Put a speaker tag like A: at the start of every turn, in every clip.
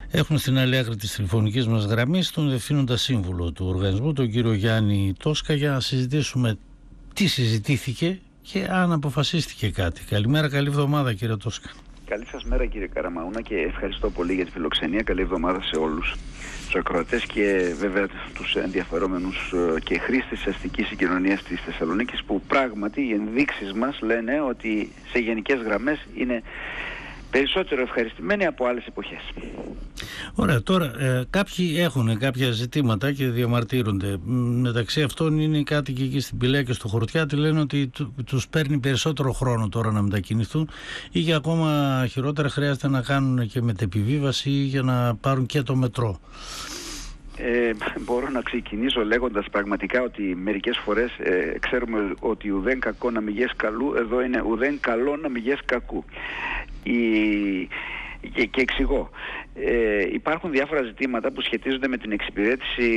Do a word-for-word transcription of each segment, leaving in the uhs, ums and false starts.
A: Έχουμε στην άλλη άκρη της τηλεφωνικής μας γραμμής τον Διευθύνοντα Σύμβουλο του οργανισμού, τον κύριο Γιάννη Τόσκα, για να συζητήσουμε τι συζητήθηκε και αν αποφασίστηκε κάτι. Καλημέρα, καλή εβδομάδα κύριε Τόσκα.
B: Καλή σας μέρα κύριε Καραμαούνα και ευχαριστώ πολύ για τη φιλοξενία. Καλή εβδομάδα σε όλους τους ακροατές και βέβαια τους ενδιαφερόμενους και χρήστες της αστικής συγκοινωνίας της Θεσσαλονίκης, που πράγματι οι ενδείξεις μας λένε ότι σε γενικές γραμμές είναι περισσότερο ευχαριστημένοι από άλλες εποχές.
A: Ωραία, τώρα ε, κάποιοι έχουν κάποια ζητήματα και διαμαρτύρονται. Μεταξύ αυτών είναι οι κάτοικοι εκεί στην Πηλαία και στο Χορτιάτι, λένε ότι τους παίρνει περισσότερο χρόνο τώρα να μετακινηθούν ή για ακόμα χειρότερα χρειάζεται να κάνουν και μετεπιβίβαση για να πάρουν και το μετρό.
B: Ε, μπορώ να ξεκινήσω λέγοντας πραγματικά ότι μερικές φορές ε, ξέρουμε ότι ουδέν κακό να μηγές καλού, εδώ είναι ουδέν καλό να μηγές κακού. Η... Και, και εξηγώ. Ε, υπάρχουν διάφορα ζητήματα που σχετίζονται με την εξυπηρέτηση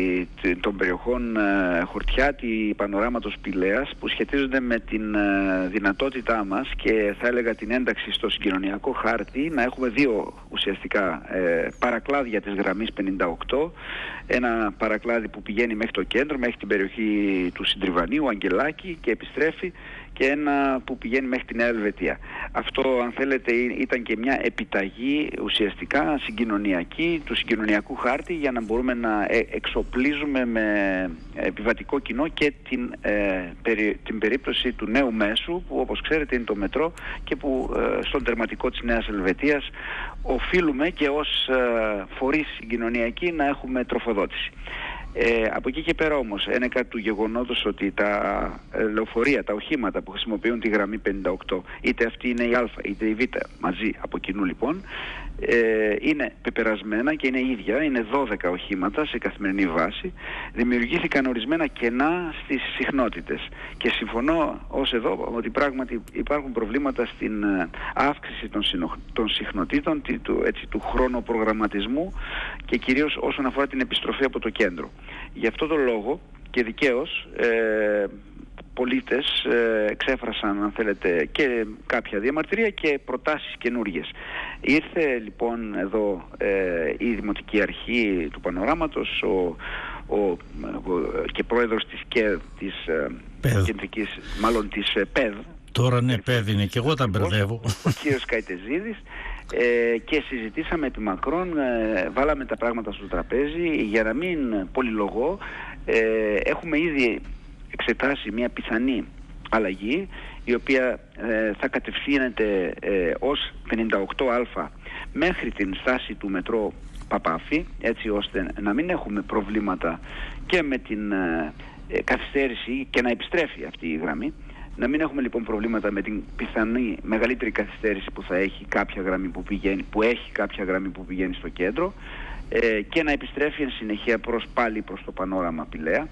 B: των περιοχών ε, Χορτιάτη, Πανοράματος, Πηλαίας, που σχετίζονται με την ε, δυνατότητά μας και θα έλεγα την ένταξη στο συγκοινωνιακό χάρτη να έχουμε δύο ουσιαστικά ε, παρακλάδια της γραμμής πενήντα οκτώ. Ένα παρακλάδι που πηγαίνει μέχρι το κέντρο, μέχρι την περιοχή του Συντριβανίου, Αγγελάκη και επιστρέφει, και ένα που πηγαίνει μέχρι τη Νέα Ελβετία. Αυτό, αν θέλετε, ήταν και μια επιταγή ουσιαστικά συγκοινωνιακή του συγκοινωνιακού χάρτη, για να μπορούμε να εξοπλίζουμε με επιβατικό κοινό και την, ε, περί, την περίπτωση του νέου μέσου, που όπως ξέρετε είναι το μετρό και που ε, στον τερματικό της Νέας Ελβετίας οφείλουμε και ως ε, φορείς συγκοινωνιακοί να έχουμε τροφοδότηση. Ε, από εκεί και πέρα όμως, ένεκα του γεγονότος ότι τα ε, λεωφορεία, τα οχήματα που χρησιμοποιούν τη γραμμή πενήντα οκτώ, είτε αυτή είναι η Α είτε η Β, μαζί από κοινού λοιπόν, ε, είναι πεπερασμένα και είναι ίδια, είναι δώδεκα οχήματα σε καθημερινή βάση, δημιουργήθηκαν ορισμένα κενά στις συχνότητες και συμφωνώ ως εδώ ότι πράγματι υπάρχουν προβλήματα στην ε, αύξηση των, συνο, των συχνοτήτων, του, έτσι, του χρονοπρογραμματισμού και κυρίως όσον αφορά την επιστροφή από το κέντρο. Γι' αυτό το λόγο και δικαίως ε, πολίτες ε, εξέφρασαν, αν θέλετε, και κάποια διαμαρτυρία και προτάσεις καινούργιες. Ήρθε λοιπόν εδώ ε, η Δημοτική Αρχή του Πανοράματος, ο, ο, ο, και πρόεδρος της ΚΕΔ, της ε, κεντρικής, μάλλον της ε, ΠΕΔ.
A: Τώρα ναι, ΠΕΔ είναι και εγώ τα μπερδεύω.
B: Ο κύριος Καϊτεζίδης. Ε, και συζητήσαμε επί μακρόν, ε, βάλαμε τα πράγματα στο τραπέζι για να μην πολυλογώ. Ε, έχουμε ήδη εξετάσει μια πιθανή αλλαγή, η οποία ε, θα κατευθύνεται ε, ως πενήντα οκτώ Α μέχρι την στάση του μετρό Παπάφη, έτσι ώστε να μην έχουμε προβλήματα και με την ε, καθυστέρηση και να επιστρέφει αυτή η γραμμή. Να μην έχουμε λοιπόν προβλήματα με την πιθανή μεγαλύτερη καθυστέρηση που θα έχει κάποια γραμμή που πηγαίνει, που έχει κάποια γραμμή που πηγαίνει στο κέντρο, ε, και να επιστρέφει εν συνεχεία προς, πάλι προς το Πανόραμα Πηλαία.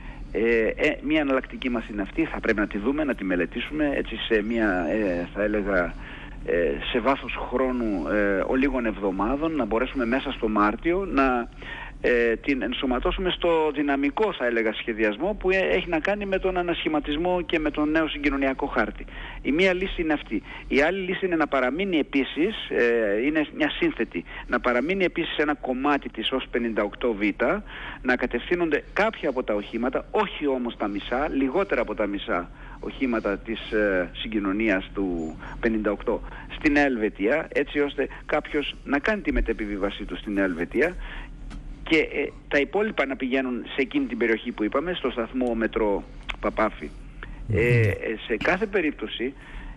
B: Ε, ε, μια εναλλακτική μας είναι αυτή, θα πρέπει να τη δούμε, να τη μελετήσουμε έτσι σε μια, ε, θα έλεγα, ε, σε βάθος χρόνου ε, ολίγων εβδομάδων, να μπορέσουμε μέσα στο Μάρτιο να ε, την ενσωματώσουμε στο δυναμικό, θα έλεγα, σχεδιασμό που ε, έχει να κάνει με τον ανασχηματισμό και με τον νέο συγκοινωνιακό χάρτη. Η μία λύση είναι αυτή. Η άλλη λύση είναι να παραμείνει επίσης, ε, είναι μια σύνθετη, να παραμείνει επίσης ένα κομμάτι της ως πενήντα οκτώ Β, να κατευθύνονται κάποια από τα οχήματα, όχι όμως τα μισά, λιγότερα από τα μισά οχήματα της ε, συγκοινωνίας του πενήντα οκτώ στην Νέα Ελβετία, έτσι ώστε κάποιος να κάνει τη μετεπιβίβασή του στην Νέα Ελβετία και ε, τα υπόλοιπα να πηγαίνουν σε εκείνη την περιοχή που είπαμε, στο σταθμό μετρό Παπάφη. Ε, σε κάθε περίπτωση,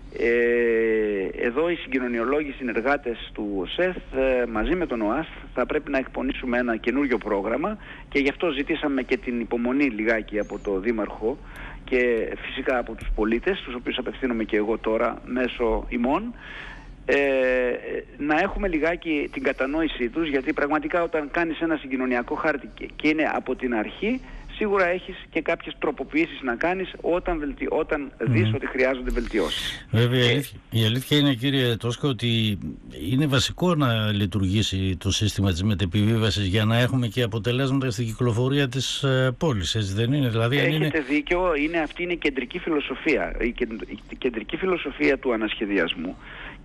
B: ε, εδώ οι συγκοινωνιολόγοι συνεργάτες του ΣΕΘ ε, μαζί με τον ΟΑΣ θα πρέπει να εκπονήσουμε ένα καινούριο πρόγραμμα και γι' αυτό ζητήσαμε και την υπομονή λιγάκι από το Δήμαρχο και φυσικά από τους πολίτες, τους οποίους απευθύνομαι και εγώ τώρα μέσω ημών, Ε, να έχουμε λιγάκι την κατανόησή τους, γιατί πραγματικά όταν κάνεις ένα συγκοινωνιακό χάρτη και, και είναι από την αρχή, σίγουρα έχεις και κάποιες τροποποιήσεις να κάνεις όταν, βελτι... όταν mm. δεις ότι χρειάζονται βελτιώσεις.
A: Βέβαια, η αλήθεια, η αλήθεια είναι, κύριε Τόσκα, ότι είναι βασικό να λειτουργήσει το σύστημα της μετεπιβίβασης για να έχουμε και αποτελέσματα στην κυκλοφορία της ε, πόλης, έτσι δεν είναι? Δηλαδή,
B: έχετε
A: είναι...
B: δίκιο, είναι, αυτή είναι η κεντρική φιλοσοφία, η, κεντρική φιλοσοφία του ανασχεδιασμού.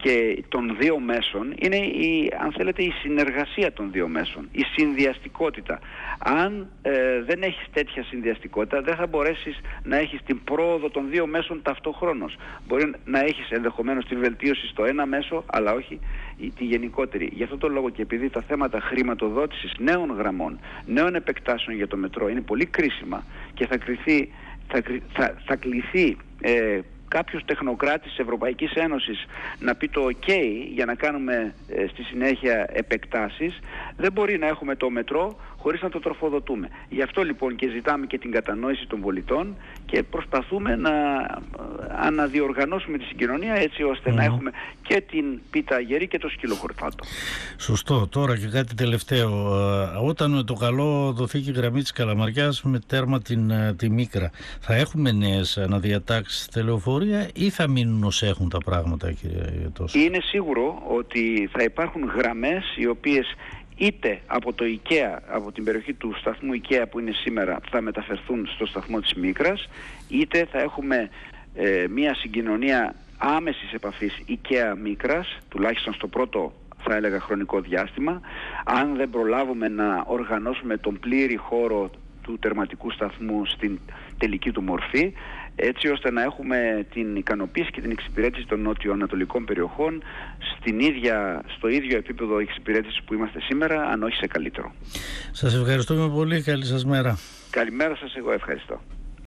B: και των δύο μέσων είναι η, αν θέλετε, η συνεργασία των δύο μέσων, η συνδυαστικότητα. Αν ε, δεν έχεις τέτοια συνδυαστικότητα, δεν θα μπορέσεις να έχεις την πρόοδο των δύο μέσων ταυτοχρόνως. Μπορεί να έχεις ενδεχομένως τη βελτίωση στο ένα μέσο, αλλά όχι τη γενικότερη. Γι' αυτό το λόγο και επειδή τα θέματα χρηματοδότησης νέων γραμμών, νέων επεκτάσεων για το μετρό είναι πολύ κρίσιμα και θα, κριθεί, θα, θα, θα κληθεί ε, κάποιος τεχνοκράτης της Ευρωπαϊκής Ένωσης να πει το OK για να κάνουμε ε, στη συνέχεια επεκτάσεις, δεν μπορεί να έχουμε το μετρό χωρίς να το τροφοδοτούμε. Γι' αυτό λοιπόν και ζητάμε και την κατανόηση των πολιτών και προσπαθούμε να αναδιοργανώσουμε τη συγκοινωνία έτσι ώστε mm. να έχουμε και την πίτα γερή και το σκύλο χορτάτο.
A: Σωστό. Τώρα και κάτι τελευταίο. Όταν με το καλό δοθεί και η γραμμή της Καλαμαριάς με τέρμα την, τη Μίκρα, θα έχουμε νέες αναδιατάξεις στη λεωφορεία ή θα μείνουν ως έχουν τα πράγματα, κύριε Τόσο?
B: Είναι σίγουρο ότι θα υπάρχουν γραμμές οι οποίες είτε από το IKEA, από την περιοχή του σταθμού IKEA που είναι σήμερα, θα μεταφερθούν στο σταθμό της Μίκρας, είτε θα έχουμε ε, μια συγκοινωνία άμεσης επαφής IKEA Μίκρας, τουλάχιστον στο πρώτο θα έλεγα χρονικό διάστημα, αν δεν προλάβουμε να οργανώσουμε τον πλήρη χώρο του τερματικού σταθμού στην τελική του μορφή, έτσι ώστε να έχουμε την ικανοποίηση και την εξυπηρέτηση των νότιο-ανατολικών περιοχών στην ίδια, στο ίδιο επίπεδο εξυπηρέτησης που είμαστε σήμερα, αν όχι σε καλύτερο.
A: Σας ευχαριστούμε πολύ. Καλή σας μέρα.
B: Καλημέρα σας, εγώ ευχαριστώ.